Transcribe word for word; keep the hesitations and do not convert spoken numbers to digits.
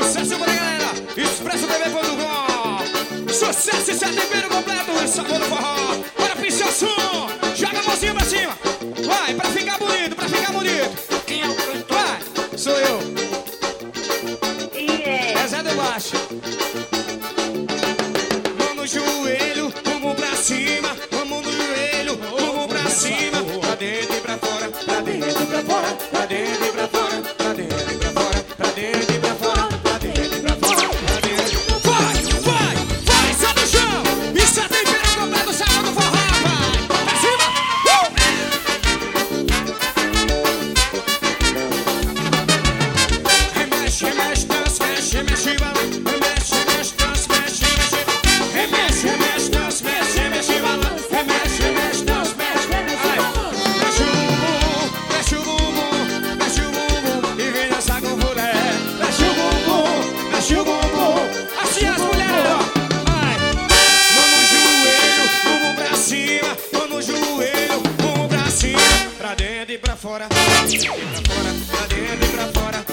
Sucesso pra galera, expresso t v ponto com. Sucesso, isso é tempero completo, é sabor do forró. Bora pisar o som, joga a mãozinha pra cima. Vai, pra ficar bonito, pra ficar bonito. Quem é o cantor? Vai, sou eu. E é? É Zé do Baixo. Mão no joelho, bumbum pra cima. Mão no joelho, bumbum pra cima. Pra dentro e pra fora, pra dentro e pra fora, pra dentro e pra fora, pra dentro e pra fora, pra dentro e pra fora, pra dentro e pra fora, pra dentro. Vai, vai, vai, só no chão. Isso é tempero completo, sabor do forró, vai. Pra cima, uh! Remexe, remexe, dança, mexe, mexe, bala. Remexe, remexe, dança, mexe, mexe. Remexe, remexe, dança, mexe, mexe, bala. Remexe, remexe, dança, mexe, mexe. Mexe o bumbum, mexe o bumbum, mexe o bumbum e vem dançar com mulher. Mexe o bumbum, mexe o bumbum. Assim as mulheres, ó. Vai. Mão no joelho, bumbum pra cima. Mão no joelho, bumbum pra cima. Pra dentro e pra fora. Pra dentro e pra fora, pra dentro e pra fora.